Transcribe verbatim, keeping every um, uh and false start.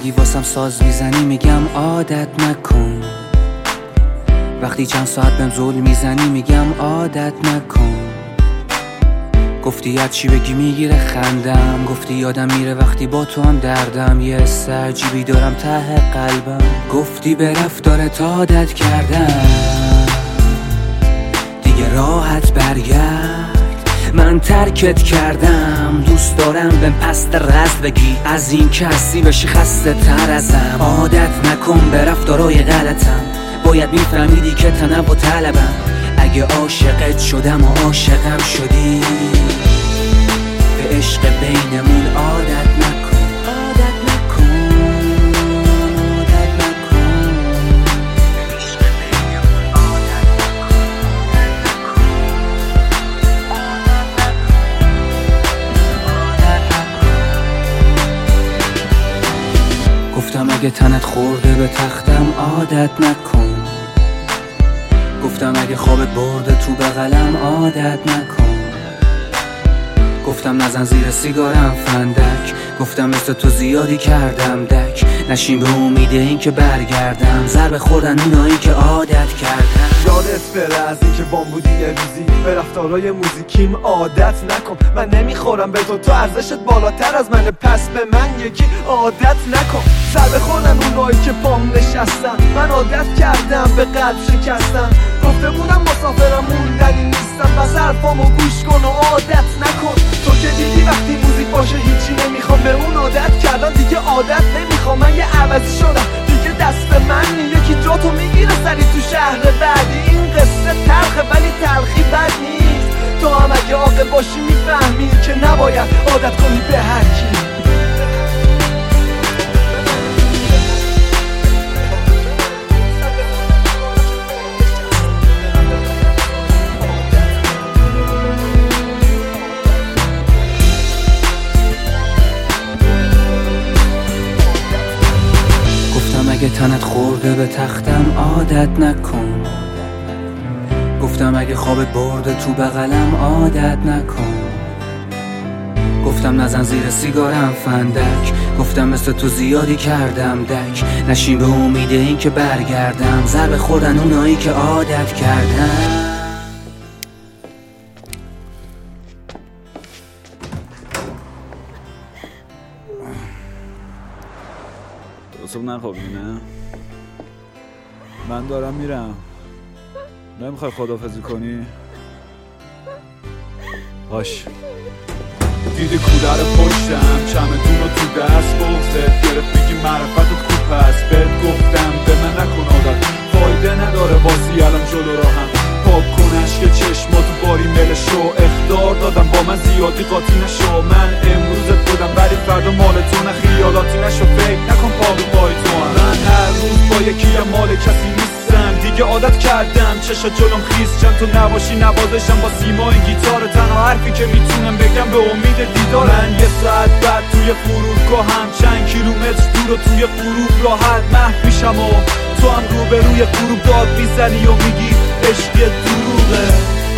میگی واسم ساز میزنی میگم عادت نکن. وقتی چند ساعت بهم زول میزنی میگم عادت نکن. گفتی از چی بگی میگیره خندم، گفتی یادم میره وقتی با تو هم دردم. یه حس عجیبی دارم ته قلبم، گفتی به رفتارت عادت کردم دیگه راحت برگرد. من ترکت کردم، دوست دارم بهم پست رزد بگی، از این که هستی بشی خسته تر ازم. عادت نکن به رفتارای غلطم، باید میفهمیدی که تنوع طلبم. اگه عاشقت شدم و عاشقم شدی، به عشق بینمون عادت نکن. عادت نکن، عادت نکن، به عشق بینمون عادت نکن. گفتم اگه تنت خورده به تختم عادت نکن. گفتم اگه خوابت برده تو بغلم عادت نکن. گفتم نزن زیر سیگارم فندک، گفتم مثل تو زیادی کردم دک. نشین به امید این که برگردم، ضربه خوردن اونایی که عادت کردن. یادت بره از این که بام بودی یه روزی، به رفتارای موزیکیم عادت نکن. من نمیخورم به تو، تو ارزشت بالاتر از منه، پس به من یکی عادت نکن. ضربه خوردن اونایی که پام نشستن، من عادت کردم به قلب شکستن. گفته بودم مسافرم موندنی نیستم، پس حرفامو گوش کن و عادت نکن. تو که دیدی وقتی موزیک باشه هیچی نمیخوام، به اون عادت کردم دیگه عادت نمیخوام. من یه عوضی شدم دیگه دست من، یکی جاتو میگیره سری تو شهر بعدی. این قصه تلخه ولی تلخی بد نیست، تو هم اگه عاقل باشی میفهمی که نباید عادت کنی به هر کی. اگه تنت خورده به تختم عادت نکن. گفتم اگه خوابت برده تو بغلم عادت نکن. گفتم نزن زیر سیگارم فندک، گفتم مثل تو زیادی کردم دک. نشین به امید این که برگردم، ضربه خوردن اونایی که عادت کردن. صبح نخوابی نه؟ من دارم میرم. نمیخوای خداحافظی کنی؟ باش. دیدی کوله رو پشتم، چمدون رو تو دست بغزت گرفت، میگی معرفتت خوب هست. بهت گفتم به من نکن عادت، فایده نداره بازی الان جلو راهم. پاک کن عشق چشماتو باری مل شو، اخطار دادم با من زیادی قاطی نشو. من امروزت بودم ولی فردا مال تو، نه خیالاتی نشو، فکر نکن پا به پای تو هم. من هر روز با یکی هم مال کسی نیستم، دیگه عادت کردم چشا جلوم خیز چند تو نباشی نوازشم با سیما این گیتار. تنها حرفی که میتونم بگم به امید دیدار. من یه ساعت بعد توی فرودگاهم، چند کیلومتر دور و توی غروب راحت محو میشم و تو هم روبروی غروب داد میزنی و میگی عشق دروغه.